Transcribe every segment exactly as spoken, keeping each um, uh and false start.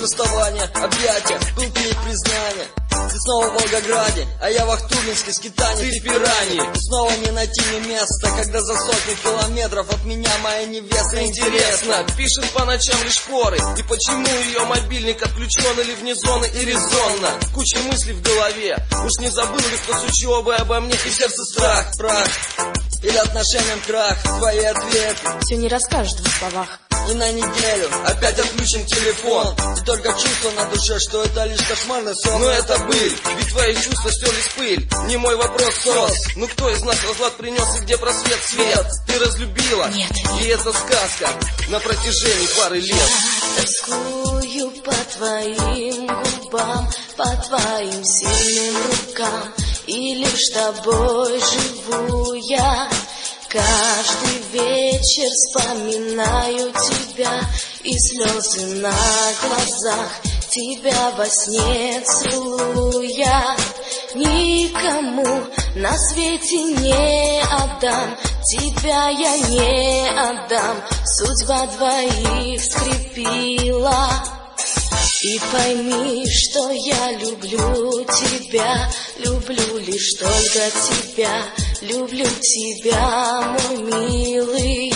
расставания, объятия, пылкие признания. Ты снова в Волгограде, а я в Ахтубинске, скитании, ты в пиранье. И снова не найти мне места, когда за сотни километров от меня моя невеста. Интересно, пишет по ночам лишь поры. И почему ее мобильник отключен или вне зоны и резонно? Куча мыслей в голове, уж не забыл ли кто с учебы обо мне? И сердце страх, прах, или отношениям крах. Твои ответы все не расскажешь в двух словах. И на неделю опять отключен телефон. И только чувство на душе, что это лишь кошмарный сон. Но это быль, ведь твои чувства стерлись пыль. Не мой вопрос, сос. Ну кто из нас разлад принес и где просвет свет? Ты разлюбила? Нет. И это сказка на протяжении пары лет. Я тоскую по твоим губам, по твоим сильным рукам. И лишь тобой живу я. Каждый вечер вспоминаю тебя, и слезы на глазах, тебя во сне целуя. Никому на свете не отдам, тебя я не отдам. Судьба двоих скрепила. И пойми, что я люблю тебя, люблю лишь только тебя, люблю тебя, мой милый.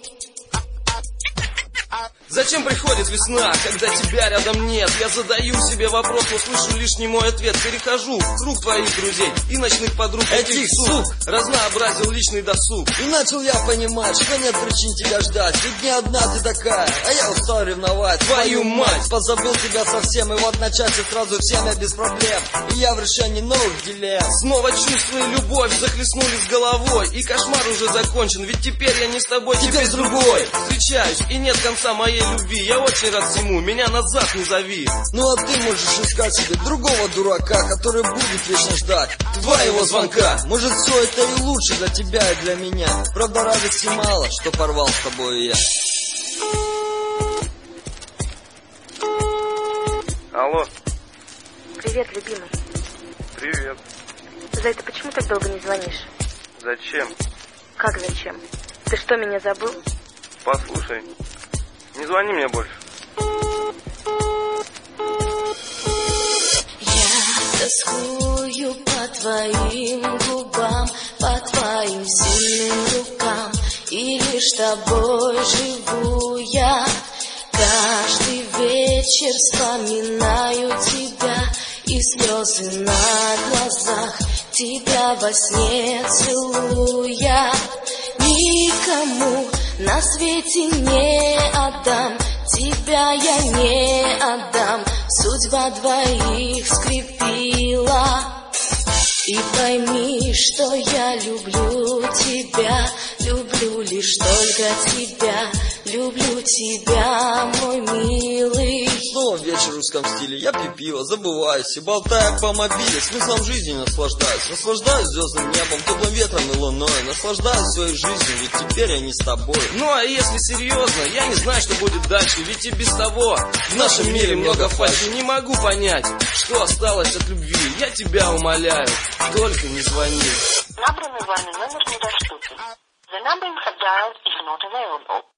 Зачем приходит весна, когда тебя рядом нет? Я задаю себе вопрос, но слышу лишь не мой ответ. Перехожу в круг твоих друзей и ночных подруг. Этих сук разнообразил личный досуг. И начал я понимать, что нет причин тебя ждать. Ведь не одна ты такая, а я устал ревновать. Твою мать! Позабыл тебя совсем, и вот начать сразу всем я без проблем. И я в решении новых дилемм. Снова чувства и любовь захлестнули с головой. И кошмар уже закончен, ведь теперь я не с тобой, теперь, теперь с другой. Встречаюсь, и нет конца моей любви. Я очень рад всему, меня назад не зови. Ну а ты можешь искать себе другого дурака, который будет вечно ждать твоего звонка. Может, все это и лучше для тебя и для меня. Правда, радости мало, что порвал с тобой я. Алло. Привет, любимый. Привет. Зай, ты почему так долго не звонишь? Зачем? Как зачем? Ты что, меня забыл? Послушай, не звони мне больше. Я тоскую по твоим губам, по твоим сильным рукам. И лишь тобой живу я. Каждый вечер вспоминаю тебя, и слезы на глазах, тебя во сне целуя. Никому на свете не отдам, тебя я не отдам. Судьба двоих скрепила. И пойми, что я люблю тебя, люблю лишь только тебя, люблю тебя, мой милый. Снова вечер в русском стиле, я пью пиво, забываюсь и болтая по мобиле, смыслом жизни наслаждаюсь. Наслаждаюсь звездным небом, теплым ветром и луной, наслаждаюсь своей жизнью, ведь теперь я не с тобой. Ну а если серьезно, я не знаю, что будет дальше, ведь и без того в нашем мире много фальши. Не могу понять, что осталось от любви, я тебя умоляю, только не звони. Набранный вами номер недоступен. The number you have dialed is not available.